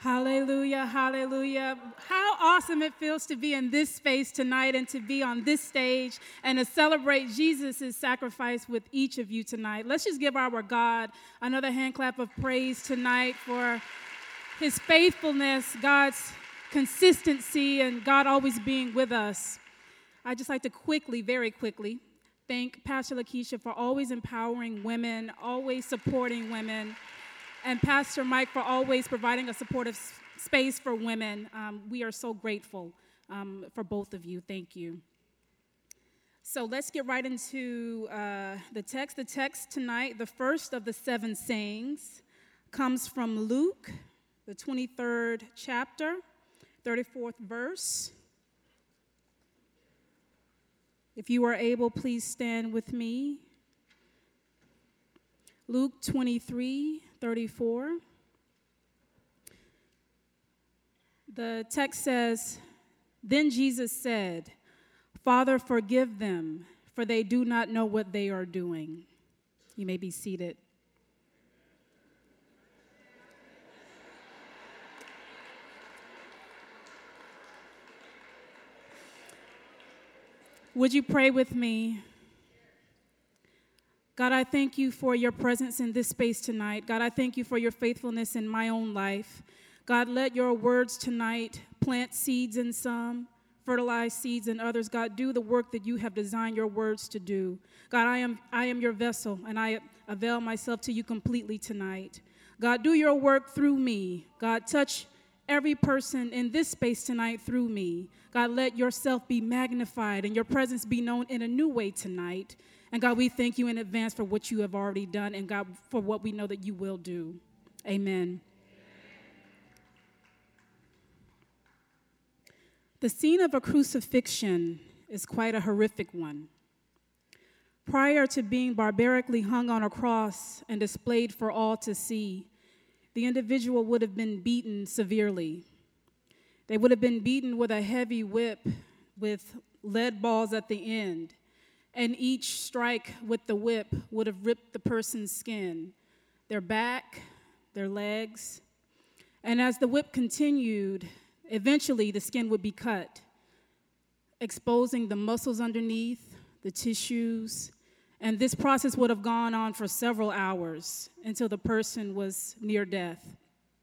Hallelujah, hallelujah. How awesome it feels to be in this space tonight and to be on this stage and to celebrate Jesus' sacrifice with each of you tonight. Let's just give our God another hand clap of praise tonight for his faithfulness, God's consistency, and God always being with us. I'd just like to very quickly, thank Pastor Lakeisha for always empowering women, always supporting women, and Pastor Mike for always providing a supportive space for women. We are so grateful for both of you. Thank you. So let's get right into the text. The text tonight, the first of the 7 sayings, comes from Luke, the 23rd chapter, 34th verse. If you are able, please stand with me. Luke 23:34. The text says, "Then Jesus said, 'Father, forgive them, for they do not know what they are doing.'" You may be seated. Would you pray with me? God, I thank you for your presence in this space tonight. God, I thank you for your faithfulness in my own life. God, let your words tonight plant seeds in some, fertilize seeds in others. God, do the work that you have designed your words to do. God, I am your vessel, and I avail myself to you completely tonight. God, do your work through me. God, touch every person in this space tonight through me. God, let yourself be magnified and your presence be known in a new way tonight. And God, we thank you in advance for what you have already done, and God, for what we know that you will do. Amen. The scene of a crucifixion is quite a horrific one. Prior to being barbarically hung on a cross and displayed for all to see, the individual would have been beaten severely. They would have been beaten with a heavy whip with lead balls at the end. And each strike with the whip would have ripped the person's skin, their back, their legs. And as the whip continued, eventually the skin would be cut, exposing the muscles underneath, the tissues. And this process would have gone on for several hours until the person was near death.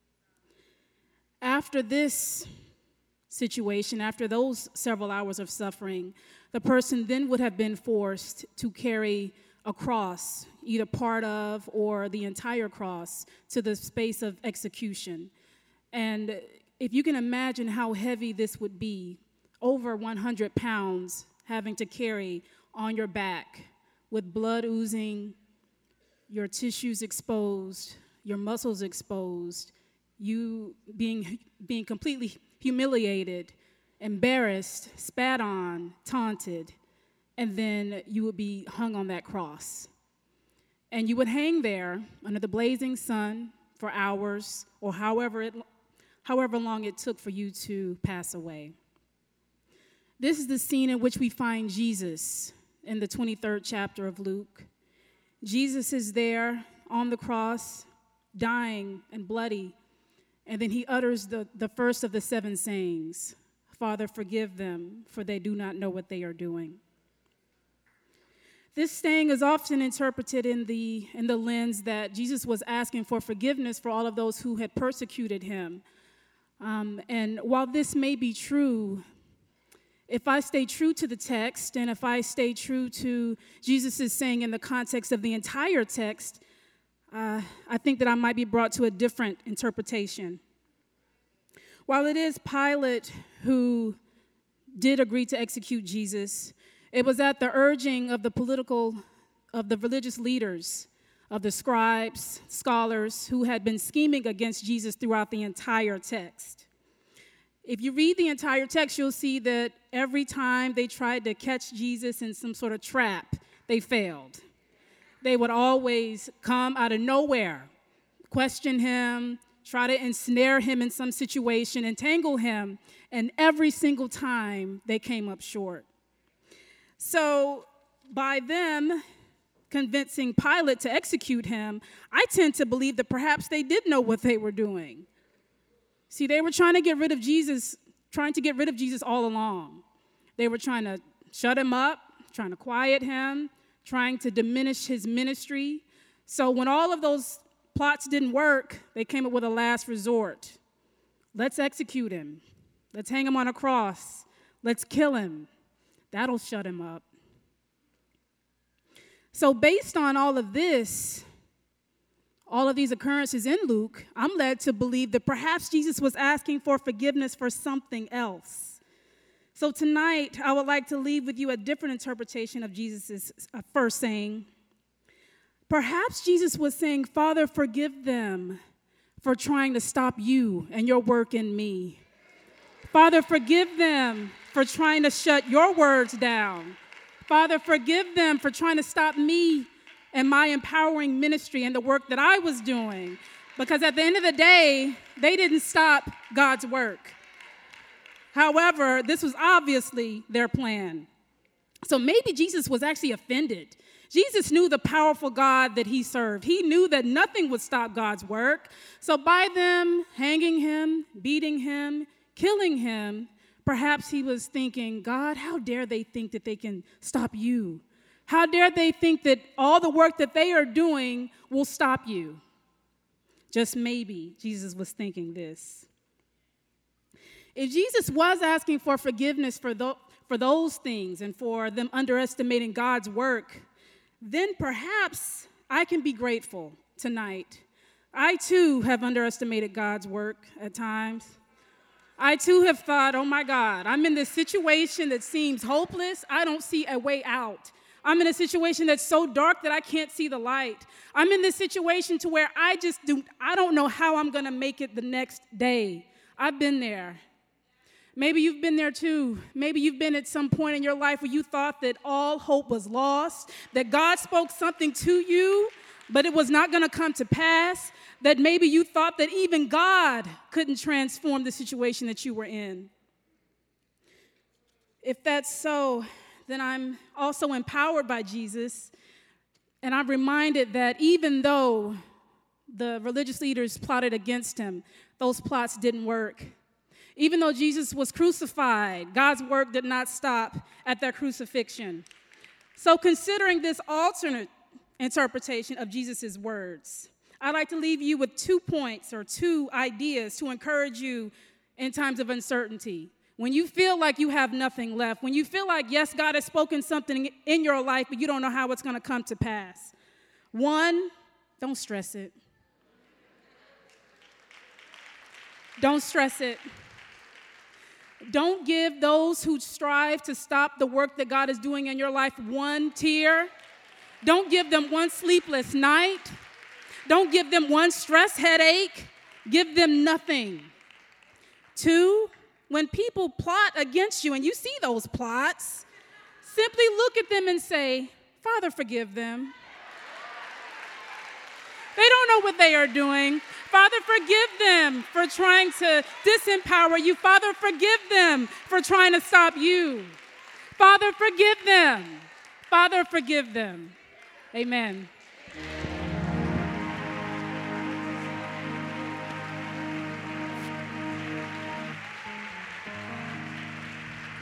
After this situation, after those several hours of suffering, the person then would have been forced to carry a cross, either part of or the entire cross, to the space of execution. And if you can imagine how heavy this would be, over 100 pounds having to carry on your back with blood oozing, your tissues exposed, your muscles exposed, you being completely humiliated, embarrassed, spat on, taunted, and then you would be hung on that cross. And you would hang there under the blazing sun for hours or however long it took for you to pass away. This is the scene in which we find Jesus in the 23rd chapter of Luke. Jesus is there on the cross, dying and bloody, and then he utters the first of the 7 sayings, "Father, forgive them, for they do not know what they are doing." This saying is often interpreted in the lens that Jesus was asking for forgiveness for all of those who had persecuted him. And while this may be true, if I stay true to the text and if I stay true to Jesus' saying in the context of the entire text, I think that I might be brought to a different interpretation. While it is Pilate who did agree to execute Jesus, it was at the urging of the religious leaders, of the scribes, scholars who had been scheming against Jesus throughout the entire text. If you read the entire text, you'll see that every time they tried to catch Jesus in some sort of trap, they failed. They would always come out of nowhere, question him, try to ensnare him in some situation, entangle him, and every single time they came up short. So by them convincing Pilate to execute him, I tend to believe that perhaps they did know what they were doing. See, they were trying to get rid of Jesus all along. They were trying to shut him up, trying to quiet him, trying to diminish his ministry. So when all of those plots didn't work, they came up with a last resort. Let's execute him. Let's hang him on a cross. Let's kill him. That'll shut him up. So based on all of this, all of these occurrences in Luke, I'm led to believe that perhaps Jesus was asking for forgiveness for something else. So tonight, I would like to leave with you a different interpretation of Jesus' first saying. Perhaps Jesus was saying, Father, forgive them for trying to stop you and your work in me. Father, forgive them for trying to shut your words down. Father, forgive them for trying to stop me and my empowering ministry and the work that I was doing. Because at the end of the day, they didn't stop God's work. However, this was obviously their plan. So maybe Jesus was actually offended. Jesus knew the powerful God that he served. He knew that nothing would stop God's work. So by them hanging him, beating him, killing him, perhaps he was thinking, God, how dare they think that they can stop you? How dare they think that all the work that they are doing will stop you? Just maybe Jesus was thinking this. If Jesus was asking for forgiveness for those things and for them underestimating God's work, then perhaps I can be grateful tonight. I too have underestimated God's work at times. I too have thought, oh my God, I'm in this situation that seems hopeless. I don't see a way out. I'm in a situation that's so dark that I can't see the light. I'm in this situation to where I don't know how I'm going to make it the next day. I've been there. Maybe you've been there too. Maybe you've been at some point in your life where you thought that all hope was lost, that God spoke something to you, but it was not going to come to pass, that maybe you thought that even God couldn't transform the situation that you were in. If that's so, then I'm also empowered by Jesus, and I'm reminded that even though the religious leaders plotted against him, those plots didn't work. Even though Jesus was crucified, God's work did not stop at that crucifixion. So considering this alternate interpretation of Jesus' words, I'd like to leave you with 2 points or 2 ideas to encourage you in times of uncertainty. When you feel like you have nothing left, when you feel like, yes, God has spoken something in your life, but you don't know how it's going to come to pass. 1, don't stress it. Don't stress it. Don't give those who strive to stop the work that God is doing in your life 1 tear. Don't give them 1 sleepless night. Don't give them 1 stress headache. Give them nothing. 2, when people plot against you and you see those plots, simply look at them and say, Father, forgive them. They don't know what they are doing. Father, forgive them for trying to disempower you. Father, forgive them for trying to stop you. Father, forgive them. Father, forgive them. Amen.